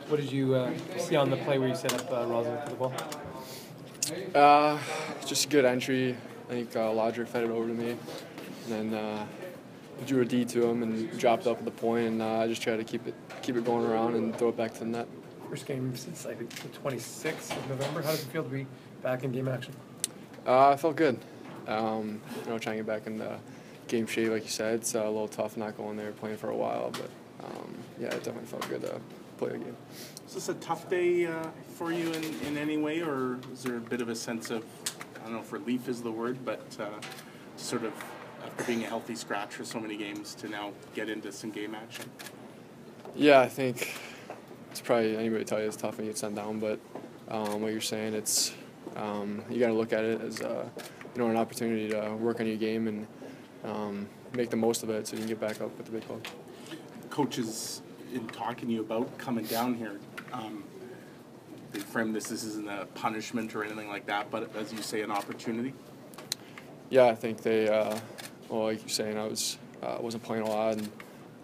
What did you see on the play where you set up Rosalind for the ball? Just a good entry. I think Lodrick fed it over to me, and then drew a D to him and dropped up at the point, and I just tried to keep it going around and throw it back to the net. First game since I think the 26th of November. How does it feel to be back in game action? I felt good. Trying to get back in the game shape, like you said. It's a little tough not going there, playing for a while, but yeah, it definitely felt good to play a game. Is this a tough day for you in any way, or is there a bit of a sense of, I don't know if relief is the word, but sort of after being a healthy scratch for so many games to now get into some game action? Yeah, I think it's probably anybody tell you it's tough when you get sent down, but what you're saying, it's you got to look at it as an opportunity to work on your game and make the most of it so you can get back up with the big club. Coaches, in talking to you about coming down here, they frame this isn't a punishment or anything like that, but as you say, an opportunity? Yeah, I think they, like you're saying, I wasn't playing a lot, and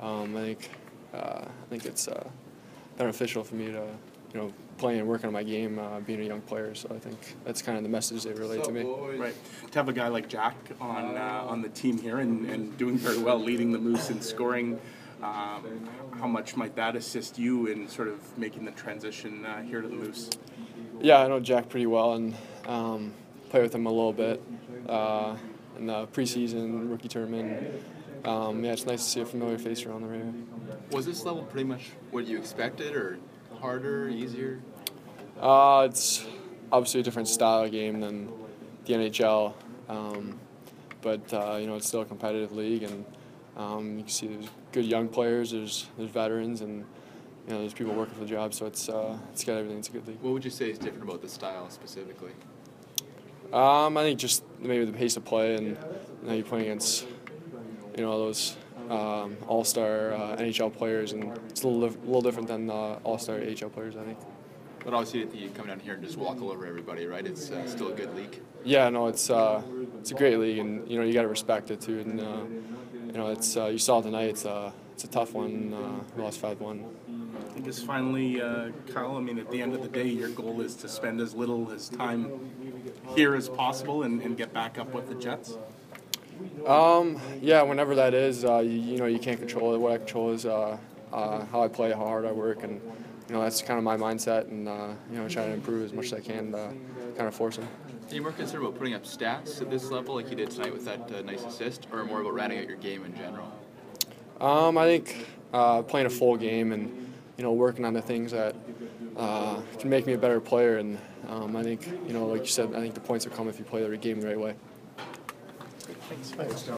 I think it's beneficial for me to, play and work on my game, being a young player. So I think that's kind of the message they relate to me. Right. To have a guy like Jack on the team here and doing very well, leading the Moose in scoring, how much might that assist you in sort of making the transition here to the Moose? Yeah, I know Jack pretty well, and play with him a little bit in the preseason, rookie tournament. Yeah, it's nice to see a familiar face around the area. Was this level pretty much what you expected, or harder, easier? It's obviously a different style of game than the NHL, but it's still a competitive league, and you can see there's good young players, there's veterans, and there's people working for the job. So it's got everything. It's a good league. What would you say is different about the style specifically? I think just maybe the pace of play, and you're playing against those all-star NHL players, and it's a little different than all-star AHL players, I think. But obviously, you come down here and just walk all over everybody, right? It's still a good league. Yeah, no, it's a great league, and you got to respect it too. And it's you saw it tonight. It's a tough one. We lost 5-1. I guess finally, Kyle, at the end of the day, your goal is to spend as little as time here as possible and get back up with the Jets? Yeah, whenever that is, you can't control it. What I control is how I play, how hard I work, and that's kind of my mindset, and try to improve as much as I can to kind of force them. Are you more concerned about putting up stats at this level like you did tonight with that nice assist, or more about rounding out your game in general? I think playing a full game and working on the things that can make me a better player, and I think like you said, I think the points will come if you play the game the right way. Thanks.